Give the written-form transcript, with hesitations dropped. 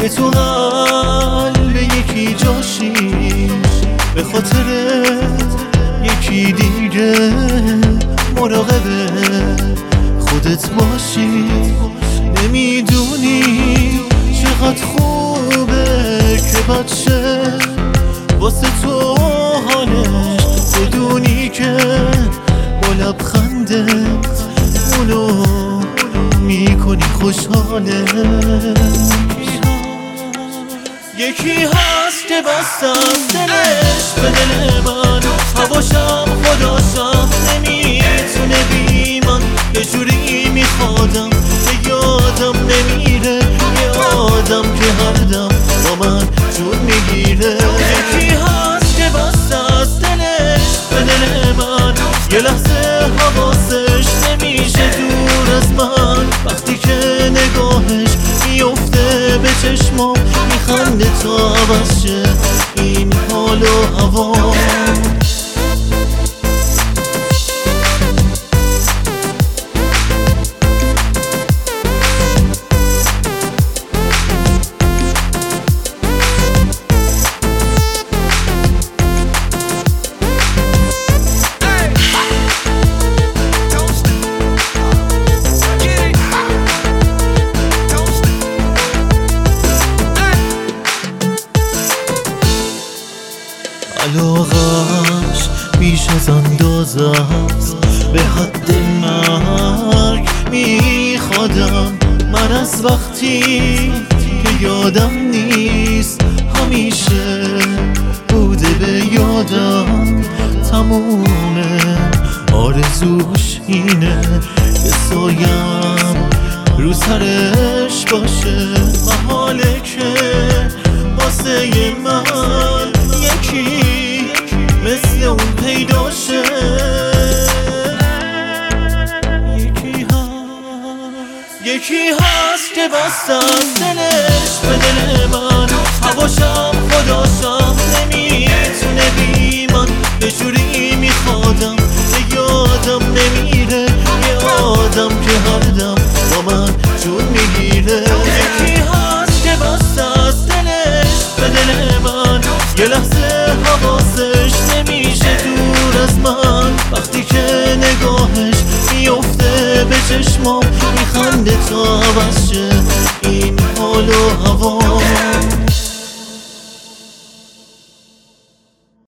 که تو قلب یکی جاشی، به خاطرت یکی دیگه مراقب خودت باشی. نمیدونی چقدر خوبه که بچه واسه تو حالش بدونی که با لبخندت اونو میکنی خوشحاله. یکی هست که بست از دلش به دل من، هواشم خداشم نمیتونه بی من. یه جوری میخوادم که یادم نمیره، یه آدم که هر دم با من جون میگیره. یکی هست که بست از دلش به دل من، یه لحظه حواسش نمیشه دور از من. وقتی که نگاهش میفته به چشمام، میخنده تا عوض شه این حال و هوا. علاقش بیش از اندازه است، به حد مرگ میخوادم من از وقتی که یادم نیست. همیشه بوده به یادم، تموم آرزوش اینه که سایم رو سرش باشه. محاله که واسه من یکی مثل اون پیدا شه. یکی هست که بست از دلش به دل من، هواشم خداشم نمیتونه بی من. یه جوری میخوادم که یادم نمیره، یه آدم که هر دم با من جون میگیره. یکی هست که بست از دلش به دل من، یه لحظه حواسش نمیشه دور از من. وقتی که نگاهش میفته به چشمام، میخنده تا عوض شه این حال و هوا.